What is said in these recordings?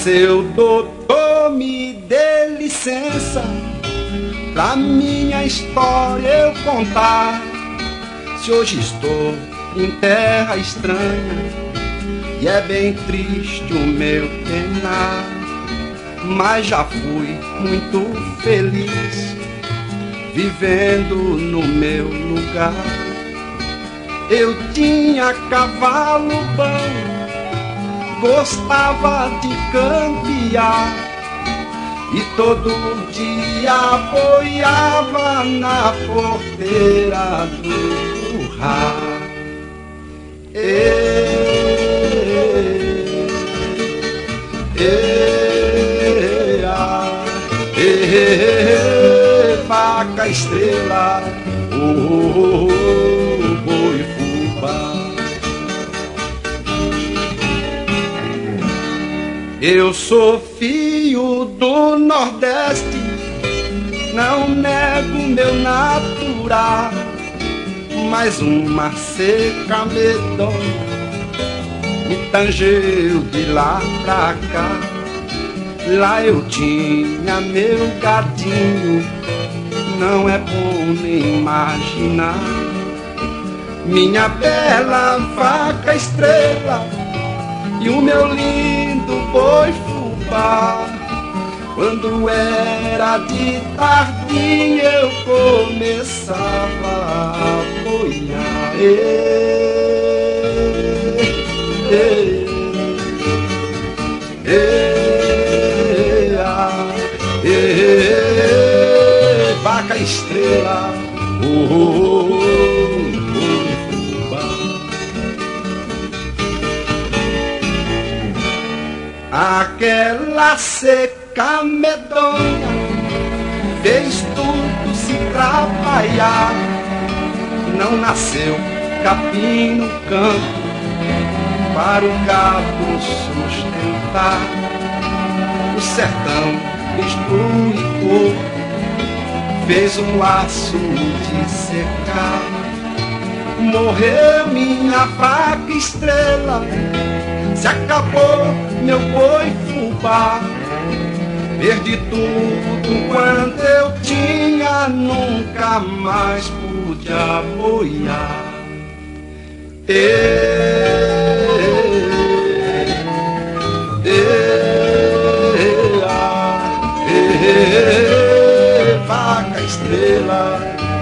Seu doutor, me dê licença pra minha história eu contar. Se hoje estou em terra estranha e é bem triste o meu penar, mas já fui muito feliz vivendo no meu lugar. Eu tinha cavalo bom, gostava de campear e todo dia apoiava na porteira do curral. Vaca estrela, boi fubá. Eu sou filho do Nordeste, não nego meu natural, mas uma seca medonha me tangeu de lá pra cá. Lá eu tinha meu gadinho, não é bom nem imaginar. Minha bela vaca estrela e o meu lindo boi fubá. Quando era de tardinha eu começava a boiar. Vaca estrela, boi fubá. Aquela seca medonha fez tudo se trabalhar. Não nasceu capim no campo para o gado sustentar. O sertão destruiu, fez um laço de secar. Morreu minha vaca estrela, se acabou meu boi fubá. Perdi tudo quanto eu tinha, nunca mais pude boiar. Vaca estrela,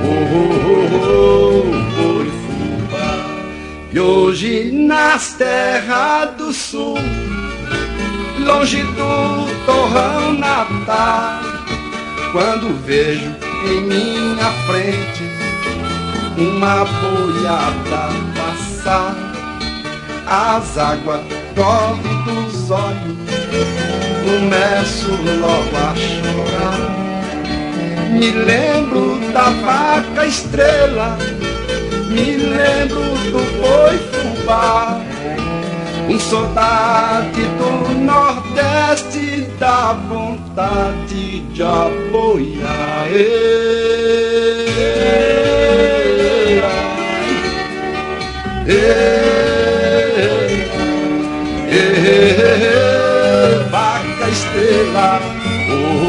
boi fubá. E hoje nas terras do sul, longe do torrão natal, quando vejo em minha frente uma boiada passar, as águas correm dos olhos, começo logo a chorar. Me lembro da vaca estrela, me lembro do boi fubá. Um saudade do Nordeste, dá vontade de aboiar. Vaca estrela,